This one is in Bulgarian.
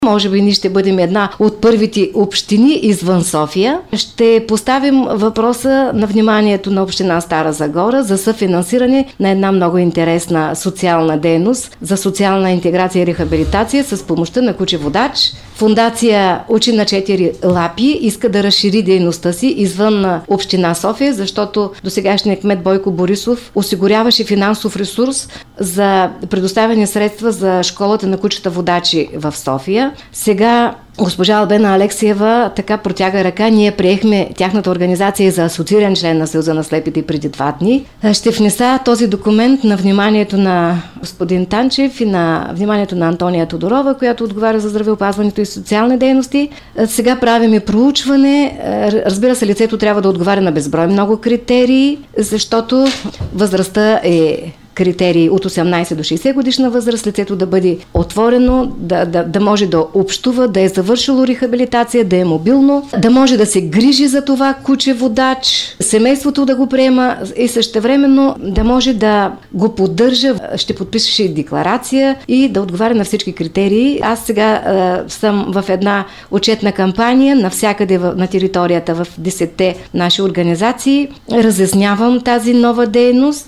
Може би ние ще бъдем една от първите общини извън София. Ще поставим въпроса на вниманието на община Стара Загора за съфинансиране на една много интересна социална дейност за социална интеграция и рехабилитация с помощта на куче водач. Фондация Учи на 4 лапи иска да разшири дейността си извън община София, защото досегашният кмет Бойко Борисов осигуряваше финансов ресурс за предоставяне средства за школата на кучета водачи в София. Сега госпожа Албена Алексиева така протяга ръка. Ние приехме тяхната организация за асоцииран член на Съюза на слепите преди 2 дни. Ще внеса този документ на вниманието на господин Танчев и на вниманието на Антония Тодорова, която отговаря за здравеопазването и социални дейности. Сега правим и проучване. Разбира се, лицето трябва да отговаря на безброй много критерии, защото възрастта е критерии от 18 до 60 годишна възраст, лицето да бъде отворено, да може да общува, да е завършило рехабилитация, да е мобилно, да може да се грижи за това куче водач, семейството да го приема и същевременно да може да го поддържа. Ще подпишеше декларация и да отговаря на всички критерии. Аз сега съм в една отчетна кампания навсякъде на територията в 10-те наши организации. Разяснявам тази нова дейност